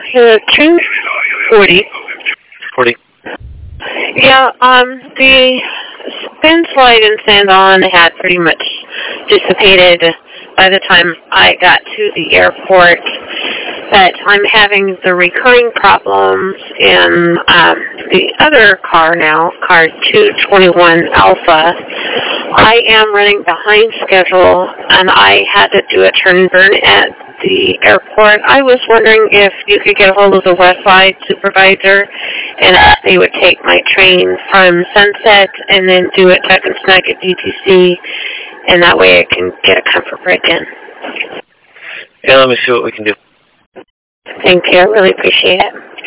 240. 40. Yeah, the spin slide and sand on had pretty much dissipated by the time I got to the airport. But I'm having the recurring problems in the other car now, car 221 Alpha. I am running behind schedule, and I had to do a turn and burn at the airport. I was wondering if you could get a hold of the West Side supervisor, and if they would take my train from Sunset and then do a tuck and snug at DTC, and that way I can get a comfort break in. Yeah, let me see what we can do. Thank you. I really appreciate it.